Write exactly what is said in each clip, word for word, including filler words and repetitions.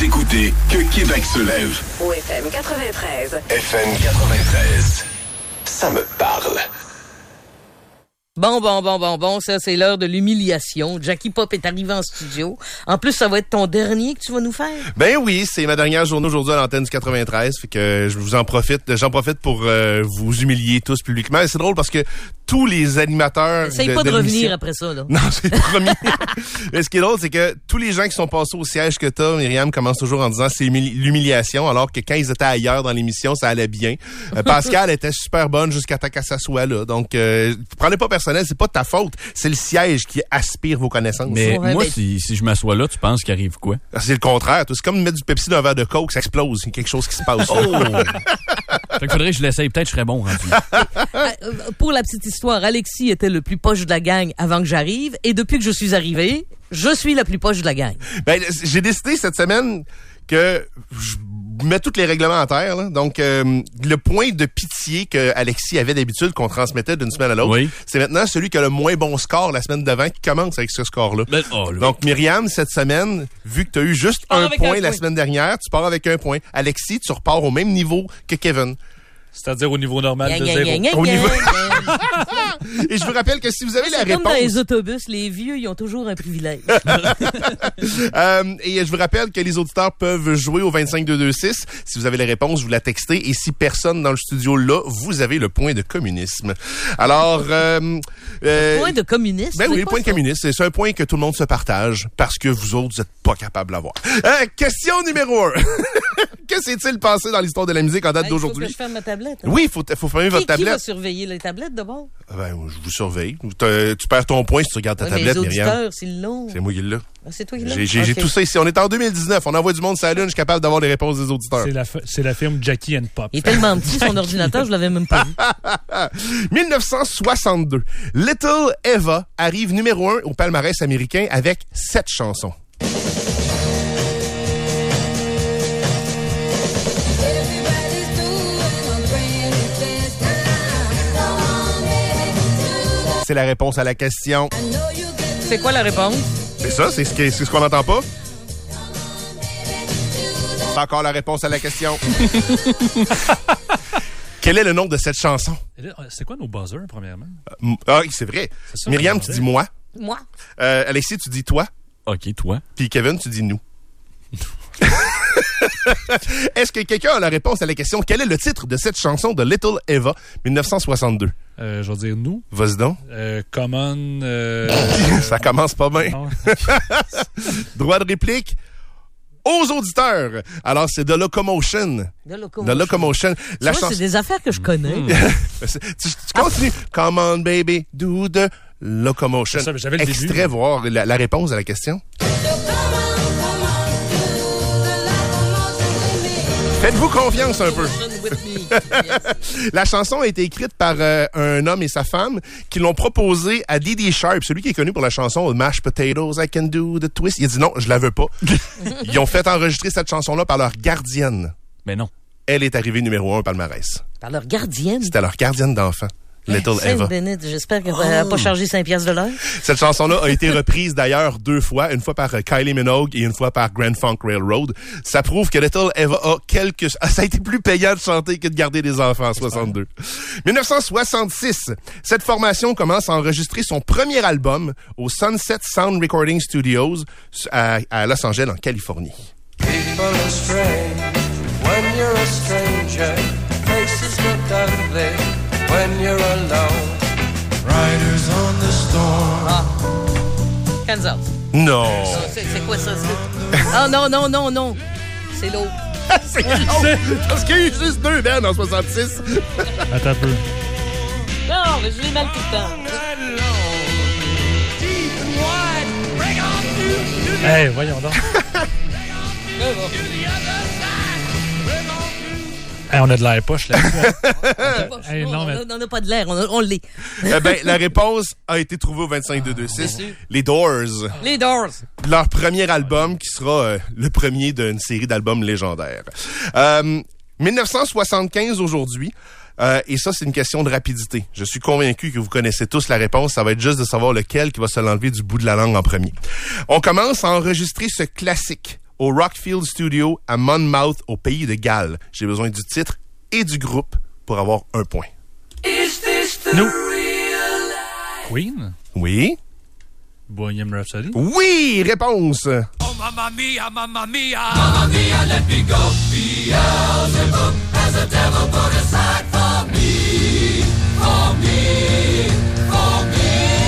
Vous écoutez Que Québec se lève. Au F M quatre-vingt-treize. F M quatre-vingt-treize. Ça me parle. Bon, bon, bon, bon, bon, ça, c'est l'heure de l'humiliation. Jackie Pop est arrivé en studio. En plus, ça va être ton dernier que tu vas nous faire. Ben oui, c'est ma dernière journée aujourd'hui à l'antenne du quatre-vingt-treize, fait que je vous en profite, j'en profite pour euh, vous humilier tous publiquement. Et c'est drôle parce que tous les animateurs Essaye de, pas de, de revenir après ça, là. Non, c'est promis. Mais ce qui est drôle, c'est que tous les gens qui sont passés au siège que t'as, Myriam, commencent toujours en disant c'est humili- l'humiliation, alors que quand ils étaient ailleurs dans l'émission, ça allait bien. Euh, Pascal était super bonne jusqu'à temps qu'elle s'assoie là. Donc, euh, prenez pas personnel, c'est pas de ta faute. C'est le siège qui aspire vos connaissances. Mais Ouais, moi, ben- si, si je m'assois là, tu penses qu'il arrive quoi? C'est le contraire. C'est comme mettre du Pepsi dans un verre de Coke, ça explose. Il y a quelque chose qui se passe. Oh! Fait qu'il faudrait que je l'essaye. Peut-être que je serais bon rendu. Euh, Pour la petite histoire, Alexis était le plus poche de la gang avant que j'arrive. Et depuis que je suis arrivé, je suis la plus poche de la gang. Ben, j'ai décidé cette semaine que je mets tous les règlements en terre. Là. Donc, euh, le point de pitié que Alexis avait d'habitude qu'on transmettait d'une semaine à l'autre, Oui. c'est maintenant celui qui a le moins bon score la semaine d'avant qui commence avec ce score-là. Ben, oh, là. Donc, Myriam, cette semaine, vu que tu as eu juste pars un avec point un la point. semaine dernière, tu pars avec un point. Alexis, tu repars au même niveau que Kevin. C'est-à-dire au niveau normal Gna, de gna, zéro. gna, gna, Au niveau- gna. Et je vous rappelle que si vous avez la C'est comme dans réponse... les autobus, les vieux, ils ont toujours un privilège. Euh, et je vous rappelle que les auditeurs peuvent jouer au vingt-cinq deux deux six. Si vous avez la réponse, vous la textez. Et si personne dans le studio l'a, vous avez le point de communisme. Alors... Euh, euh, Point de communiste. Ben c'est oui, le quoi point de ça? communisme. C'est un point que tout le monde se partage parce que vous autres, vous êtes pas capables d'avoir. Euh, question numéro un. Que s'est-il passé dans l'histoire de la musique en date Hey, faut que d'aujourd'hui? je ferme ma tablette. hein. Oui, il faut, faut fermer Qui, votre qui va tablette. surveiller les tablettes d'abord? Ah ben, je vous surveille. T'as- Tu perds ton point si tu regardes ta Ouais, mais tablette, les Myriam. auditeurs, s'ils l'ont. C'est moi qui l'ai. Ah, c'est toi qui l'as? J'ai, j'ai, j'ai Ok. tout ça ici. On est en deux mille dix-neuf. On envoie du monde sur la Lune. Je suis capable d'avoir les réponses des auditeurs. C'est la, f- c'est la firme Jackie and Pop. Il est tellement petit, son ordinateur, je l'avais même pas vu. dix-neuf cent soixante-deux. Little Eva arrive numéro un au palmarès américain avec sept chansons. C'est la réponse à la question. C'est quoi la réponse? C'est ça? C'est ce, que- c'est ce qu'on n'entend pas? C'est encore la réponse à la question. Quel est le nom de cette chanson? Et là, C'est quoi nos buzzers, premièrement? Euh, Ah, c'est vrai. C'est ça, Myriam, on tu va dis dire. moi. Moi? Euh, Alexis, tu dis toi. OK, toi. Puis Kevin, tu dis nous. Est-ce que quelqu'un a la réponse à la question? Quel est le titre de cette chanson de Little Eva, dix-neuf cent soixante-deux? Euh, je vais dire nous. Vas-y donc. Euh, common. Euh, Ça commence pas bien. non. Droit de réplique aux auditeurs. Alors, c'est The Locomotion. De locomotion. The Locomotion. La Tu vois, chanson... c'est des affaires que je connais. tu, tu continues. Come on, baby, do the Locomotion. C'est ça, mais j'avais le Extrait, début. voir la, la réponse à la question. Faites-vous confiance un peu. La chanson a été écrite par euh, un homme et sa femme qui l'ont proposée à Dee Sharp, celui qui est connu pour la chanson Mashed Potatoes, I Can Do the Twist. Il a dit non, je la veux pas. Ils ont fait enregistrer cette chanson-là par leur gardienne. Mais non. Elle est arrivée numéro un au palmarès. Par leur gardienne. C'était leur gardienne d'enfant, Little Sainte Eva. Bénite, j'espère qu'elle n'a pas chargé cinq piastres de l'heure. Cette chanson-là a été reprise d'ailleurs deux fois, une fois par euh, Kylie Minogue et une fois par Grand Funk Railroad. Ça prouve que Little Eva a quelques... Ah, ça a été plus payant de chanter que de garder des enfants en soixante-deux. dix-neuf cent soixante-six, cette formation commence à enregistrer son premier album au Sunset Sound Recording Studios à, à Los Angeles, en Californie. People are strange when you're a stranger. Faces look ugly when you're alone. Riders on the storm. Ah. Kansas. Non! Ah, C'est c'est quoi ça? c'est- Ah non, non, non, non. C'est l'autre. C'est parce qu'il y a eu juste deux bands en soixante-six. Attends un peu. Non, mais je l'ai mal tout le temps. Hey, voyons donc. Hey, on a de l'air poche là. Hey, Non, non, on mais- a- on n'a pas de l'air, on, a- on l'est. Eh ben, la réponse a été trouvée au vingt-cinq deux deux six. Déçu. Les Doors. Les Doors. Leur premier album qui sera euh, le premier d'une série d'albums légendaires. Euh, dix-neuf cent soixante-quinze aujourd'hui. Euh, et ça, c'est une question de rapidité. Je suis convaincu que vous connaissez tous la réponse. Ça va être juste de savoir lequel qui va se l'enlever du bout de la langue en premier. On commence à enregistrer ce classique au Rockfield Studio à Monmouth, au pays de Galles. J'ai besoin du titre et du groupe pour avoir un point. Nous. Queen? Oui? Bohemian Rhapsody? Oui! Réponse! Oh, mamma mia, mamma mia. Mamma mia, let me go. Beelzebub has a devil put aside for me, for me, for me.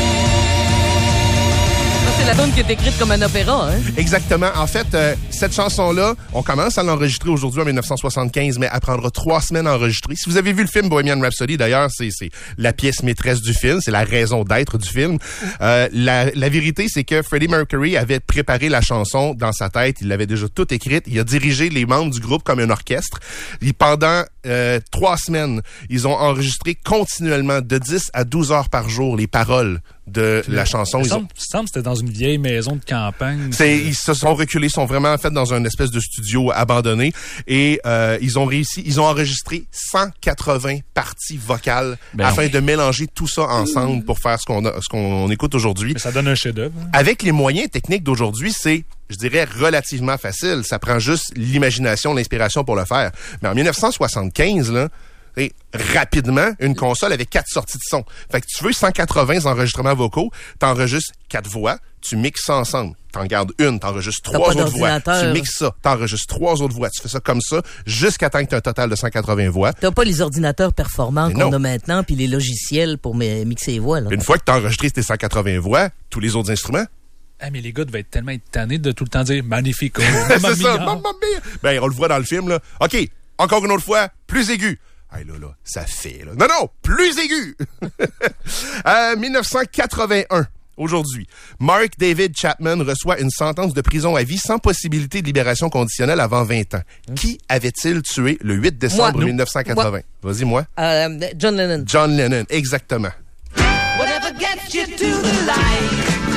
C'est la tune qui est écrite comme un opéra, hein? Exactement. En fait, euh, cette chanson-là, on commence à l'enregistrer aujourd'hui en dix-neuf cent soixante-quinze, mais elle prendra trois semaines à enregistrer. Si vous avez vu le film Bohemian Rhapsody, d'ailleurs, c'est, c'est la pièce maîtresse du film, c'est la raison d'être du film. Euh, la, la vérité, c'est que Freddie Mercury avait préparé la chanson dans sa tête, il l'avait déjà toute écrite, il a dirigé les membres du groupe comme un orchestre. Et pendant euh, trois semaines, ils ont enregistré continuellement de dix à douze heures par jour les paroles de la chanson. Il Ils ont... semble, semble que c'était dans une vieille maison de campagne. C'est, ils se sont reculés, sont vraiment fait dans une espèce de studio abandonné et euh, ils ont réussi, ils ont enregistré cent quatre-vingts parties vocales ben afin oui. de mélanger tout ça ensemble pour faire ce qu'on a, ce qu'on écoute aujourd'hui. Mais ça donne un chef-d'œuvre. Hein? Avec les moyens techniques d'aujourd'hui, c'est, je dirais, relativement facile. Ça prend juste l'imagination, l'inspiration pour le faire. Mais en dix-neuf cent soixante-quinze, là, et rapidement, une console avec quatre sorties de son. Fait que tu veux cent quatre-vingts enregistrements vocaux, t'enregistres quatre voix, tu mixes ça ensemble. T'en gardes une, t'enregistres T'as trois pas autres voix. d'ordinateur. Tu mixes ça, t'enregistres trois autres voix. Tu fais ça comme ça jusqu'à temps que t'aies un total de cent quatre-vingts voix. T'as pas les ordinateurs performants Mais qu'on non. a maintenant, puis les logiciels pour mi- mixer les voix, là. Une fois que t'as enregistré tes cent quatre-vingts voix, tous les autres instruments, Ah, mais les gars devaient être tellement tannés de tout le temps dire magnifico. c'est mamma ça, mia. mamma mia. Ben, on le voit dans le film, là. OK, encore une autre fois, plus aigu. Hey, là, là, ça fait, là. Non, non, plus aigu! euh, dix-neuf cent quatre-vingt-un, aujourd'hui, Mark David Chapman reçoit une sentence de prison à vie sans possibilité de libération conditionnelle avant vingt ans. Qui avait-il tué le huit décembre Moi. dix-neuf cent quatre-vingts? Vas-y, moi. Euh, John Lennon. John Lennon, exactement. Whatever gets you to the light.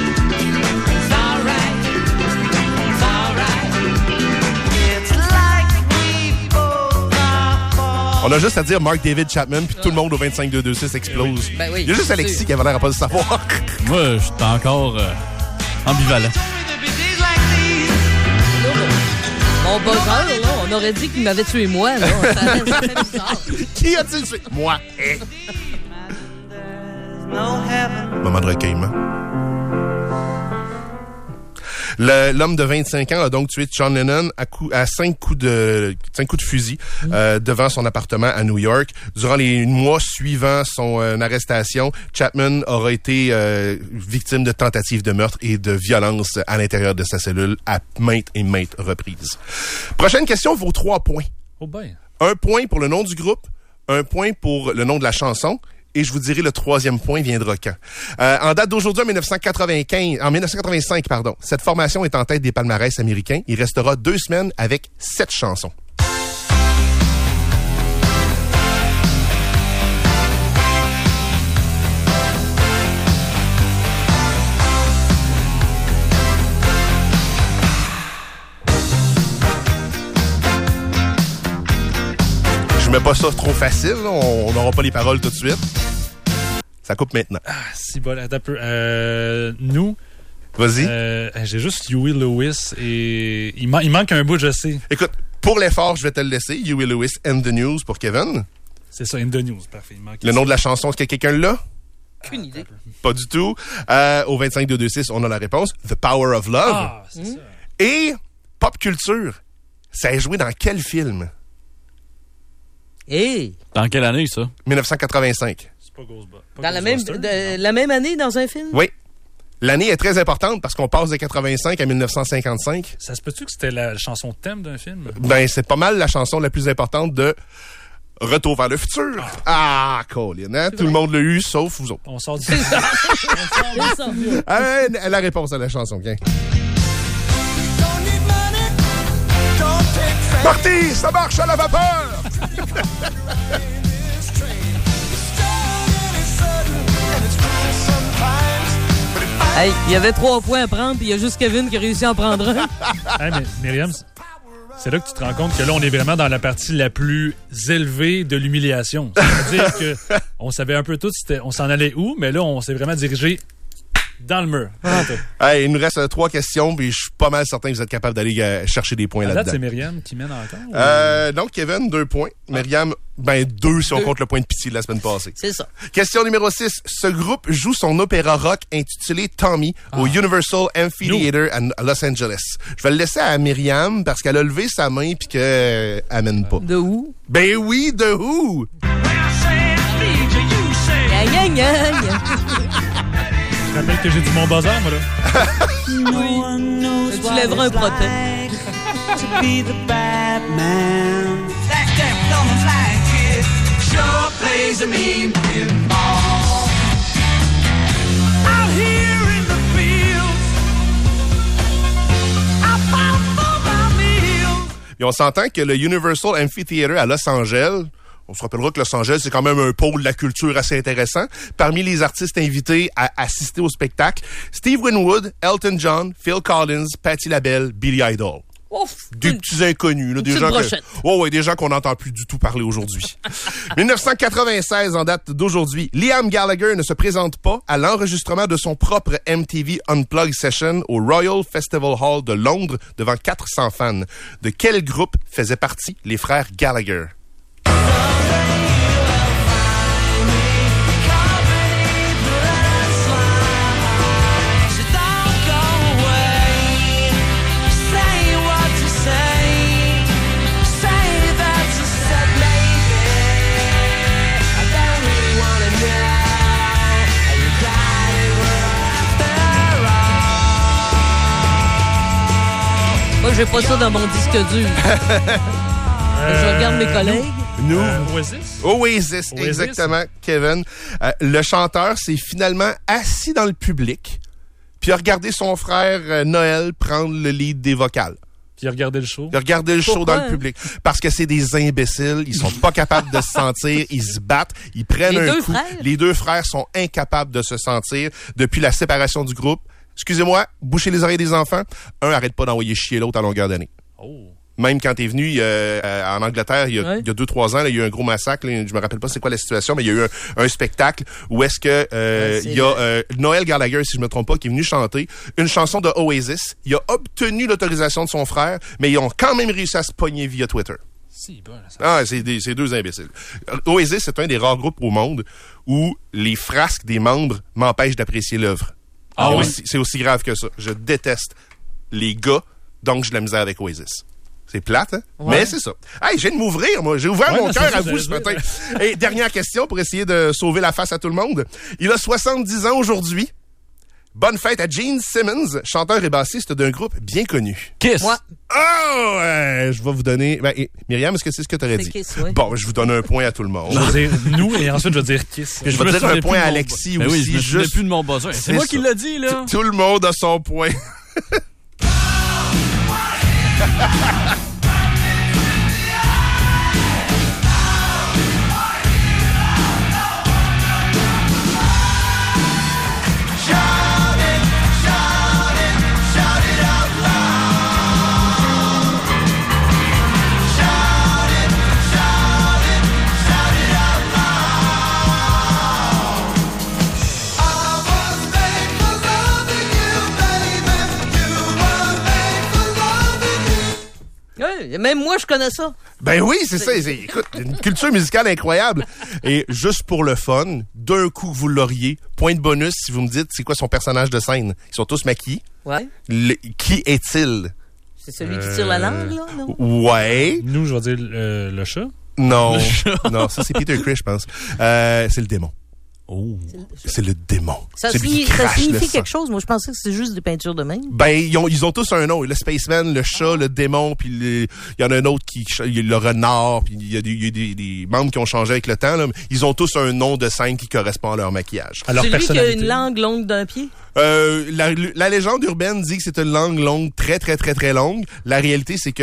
It's alright. It's alright. It's like we both are falling. On a juste à dire Mark David Chapman, puis tout le monde au vingt-cinq deux deux six explose. Ben oui, Il y a juste c'est Alexis sûr. qui avait l'air à pas le savoir. Moi, je suis encore euh, ambivalent. There'll be days like these. Mon buzzer, là, on aurait dit qu'il m'avait tué moi, là. Ça, ça fait bizarre. Qui a-t-il tué? Moi. Eh. No heaven. Moment de recueillement. Le- l'homme de vingt-cinq ans a donc tué John Lennon à, coup, à cinq coups de cinq coups de fusil euh, devant son appartement à New York. Durant les mois suivant son euh, arrestation, Chapman aura été euh, victime de tentatives de meurtre et de violence à l'intérieur de sa cellule à maintes et maintes reprises. Prochaine question vaut trois points. Oh ben. Un point pour le nom du groupe, un point pour le nom de la chanson, et je vous dirai le troisième point viendra quand. Euh, en date d'aujourd'hui, en dix-neuf cent quatre-vingt-quinze, en dix-neuf cent quatre-vingt-cinq, pardon, cette formation est en tête des palmarès américains. Il restera deux semaines avec sept chansons. Je mets pas ça trop facile, là. On n'aura pas les paroles tout de suite. Ça coupe maintenant. Ah, si bon, attends un peu. Euh, nous, Vas-y. euh, j'ai juste Huey Lewis et il, man- il manque un bout, je sais. Écoute, pour l'effort, je vais te le laisser. Huey Lewis and the News pour Kevin. C'est ça, In the News, parfait. Il manque Le nom de la chanson, est-ce que quelqu'un l'a? Aucune idée. Pas du tout. Euh, au vingt-cinq deux deux six, on a la réponse. The Power of Love. Ah, c'est ça. Et pop culture. Ça a joué dans quel film? Hey! Dans quelle année, ça? dix-neuf cent quatre-vingt-cinq. C'est pas Ghostbusters. Dans la même, de- la même année, dans un film? Oui. L'année est très importante parce qu'on passe de quatre-vingt-cinq à dix-neuf cent cinquante-cinq. Ça se peut-tu que c'était la chanson thème d'un film? Ben, c'est pas mal la chanson la plus importante de Retour vers le futur. Ah, Colin, hein? Tout le monde l'a eu, sauf vous autres. On sort du... C'est ça. Euh, la réponse à la chanson, viens. Marty, ça marche à la vapeur! Hey, il y avait trois points à prendre, puis il y a juste Kevin qui a réussi à en prendre un. Hey, mais Myriam, c'est- c'est là que tu te rends compte que là, on est vraiment dans la partie la plus élevée de l'humiliation. C'est-à-dire que on savait un peu tout, c'était- on s'en allait où, mais là, on s'est vraiment dirigé Dans le mur. Hey, il nous reste euh, trois questions, puis je suis pas mal certain que vous êtes capable d'aller euh, chercher des points À date, là-dedans. c'est Myriam qui mène encore? Ou... Euh, donc, Kevin, deux points. Myriam, ben deux si on compte le point de pitié de la semaine passée. C'est ça. Question numéro six. Ce groupe joue son opéra rock intitulé Tommy au Universal Amphitheater à Los Angeles. Je vais le laisser à Myriam parce qu'elle a levé sa main puis qu'elle euh, amène pas. De où? Ben oui, de où? Gna, gna, gna, gna. Je rappelle que j'ai du mon bazar, moi, là. Tu lèveras un protet. To be the bad man. That step on the flying kid sure plays a mean pinball. Out here in the fields, I fight for my meals. Et on s'entend que le Universal Amphitheater à Los Angeles, on se rappellera que Los Angeles, c'est quand même un pôle de la culture assez intéressant. Parmi les artistes invités à assister au spectacle, Steve Winwood, Elton John, Phil Collins, Patti LaBelle, Billy Idol. Ouf! Des petits inconnus, là, des gens que, oh ouais, des gens qu'on n'entend plus du tout parler aujourd'hui. dix-neuf cent quatre-vingt-seize, en date d'aujourd'hui, Liam Gallagher ne se présente pas à l'enregistrement de son propre M T V Unplugged Session au Royal Festival Hall de Londres devant quatre cents fans. De quel groupe faisaient partie les frères Gallagher? Moi, j'ai pas ça dans mon disque dur. Je regarde mes collègues. Nous, Euh, Oasis? Oasis, Oasis. exactement, Kevin. Euh, le chanteur s'est finalement assis dans le public, puis a regardé son frère euh, Noël prendre le lead des vocales. Puis regardez le show. Il a regardé le show Pourquoi, dans le public. Parce que c'est des imbéciles. Ils sont pas capables de se sentir. Ils se battent. Ils prennent Les un deux coup. frères? Les deux frères sont incapables de se sentir depuis la séparation du groupe. Excusez-moi, bouchez les oreilles des enfants. Un arrête pas d'envoyer chier l'autre à longueur d'année. Oh. Même quand t'es venu euh, euh, en Angleterre, il y a, Ouais. il y a deux, trois ans, là, il y a eu un gros massacre. Là, je me rappelle pas c'est quoi la situation, mais il y a eu un, un spectacle où est-ce que euh, Ouais, c'est il y a euh, Noël Gallagher, si je me trompe pas, qui est venu chanter une chanson de Oasis. Il a obtenu l'autorisation de son frère, mais ils ont quand même réussi à se pogner via Twitter. Si, bon, ça... Ah, c'est des, c'est deux imbéciles. Oasis, c'est un des rares groupes au monde où les frasques des membres m'empêchent d'apprécier l'œuvre. Ah c'est oui? aussi, c'est aussi grave que ça. Je déteste les gars, donc j'ai de la misère avec Oasis. C'est plate, hein? Ouais. Mais c'est ça. Hey, je viens de m'ouvrir, moi. J'ai ouvert Ouais, mon mais c'est cœur ça, à je vous veux ce dire. matin. Et dernière question pour essayer de sauver la face à tout le monde. Il a soixante-dix ans aujourd'hui. Bonne fête à Gene Simmons, chanteur et bassiste d'un groupe bien connu. Kiss! Moi, Oh! euh, je vais vous donner... Ben, et- Myriam, est-ce que c'est ce que tu aurais C'est dit? Kiss, oui. Bon, je vous donne un point à tout le monde. Je vais dire nous et ensuite je vais dire Kiss. Je vais dire un point à Alexis Ben aussi. oui, je me souviens juste... plus de mon buzzer. C'est C'est moi ça. qui l'a dit, là. Tout le monde a son point. ouais, même moi, je connais ça. Ben oui, c'est ça. C'est, écoute, une culture musicale incroyable. Et juste pour le fun, d'un coup, vous l'auriez. Point de bonus si vous me dites c'est quoi son personnage de scène. Ils sont tous maquillés. Ouais. Le- qui est-il? C'est celui qui tire la langue, là, non? Ouais. Nous, je vais dire euh, le chat. Non. Non, ça c'est Peter Criss, je pense. Euh, c'est le démon. Oh. C'est le démon. Ça, Celui signi- qui ça crache le signifie sang. quelque chose. Moi, je pensais que c'était juste des peintures de même. Ben, ils ont, ils ont tous un nom. Le Spaceman, le chat, le démon, puis le- il y en a un autre qui, il y a le renard, puis il y a, des, il y a des, des membres qui ont changé avec le temps. Là. Ils ont tous un nom de scène qui correspond à leur maquillage. À leur Celui qui a personnalité. une langue longue d'un pied. Euh, la, la légende urbaine dit que c'est une langue longue, très, très, très, très longue. La réalité, c'est que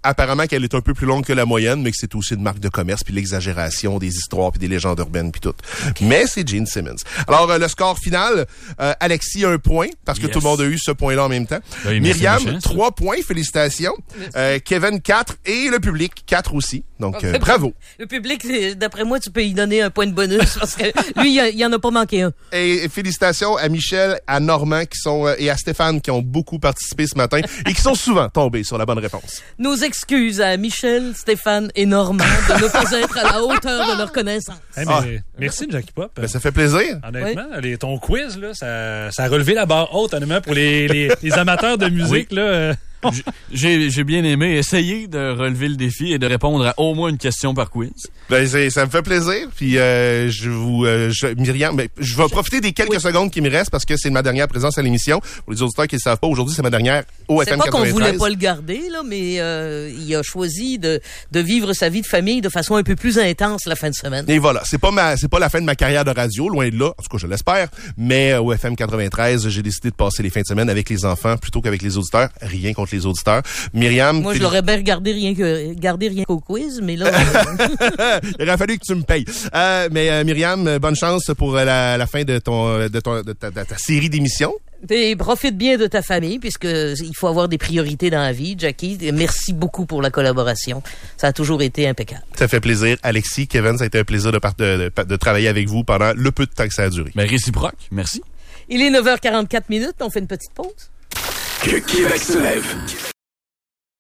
apparemment qu'elle est un peu plus longue que la moyenne, mais que c'est aussi une marque de commerce, puis l'exagération des histoires, puis des légendes urbaines, puis tout. Okay. Mais c'est Gene Simmons. Alors, euh, le score final, euh, Alexis, un point, parce que yes. tout le monde a eu ce point-là en même temps. Oui, Myriam, trois points, félicitations. Euh, Kevin, quatre, et le public, quatre aussi. Donc, euh, bravo. Le public, d'après moi, tu peux y donner un point de bonus, parce que lui, il y en a pas manqué un. Et félicitations à Michel, à Normand qui sont euh, et à Stéphane qui ont beaucoup participé ce matin et qui sont souvent tombés sur la bonne réponse. Nos excuses à Michel, Stéphane et Normand de ne pas être à la hauteur de leur connaissance. Hey, mais, ah. Merci, Jackie Pop. Ben, ça fait plaisir. Honnêtement, oui. les, ton quiz, là, ça, ça a relevé la barre haute, honnêtement, pour les, les, les amateurs de musique. Oui. Là, euh... J'ai, j'ai bien aimé essayer de relever le défi et de répondre à au moins une question par quiz. Ben, c'est, ça me fait plaisir. Puis euh, je vous, euh, je, Myriam, ben, je vais profiter des quelques oui. secondes qui me restent parce que c'est ma dernière présence à l'émission. Pour les auditeurs qui ne le savent pas, aujourd'hui c'est ma dernière au F M quatre-vingt-treize. C'est pas qu'on voulait pas le garder là, mais euh, il a choisi de de vivre sa vie de famille de façon un peu plus intense la fin de semaine. Et voilà, c'est pas ma, c'est pas la fin de ma carrière de radio, loin de là. En tout cas, je l'espère. Mais au F M quatre-vingt-treize, j'ai décidé de passer les fins de semaine avec les enfants plutôt qu'avec les auditeurs. Rien contre les auditeurs. Myriam, moi, je l'aurais bien regardé rien que gardé rien qu'au quiz, mais là, il aurait fallu que tu me payes. Euh, mais euh, Myriam, bonne chance pour euh, la, la fin de ton, de ton, de ta, de ta série d'émissions. Et profite bien de ta famille, puisque il faut avoir des priorités dans la vie. Jackie, merci beaucoup pour la collaboration. Ça a toujours été impeccable. Ça fait plaisir. Alexis, Kevin, ça a été un plaisir de, part, de, de, de travailler avec vous pendant le peu de temps que ça a duré. Ben, réciproque. Merci. Il est neuf heures quarante-quatre minutes. On fait une petite pause. Que Québec se lève.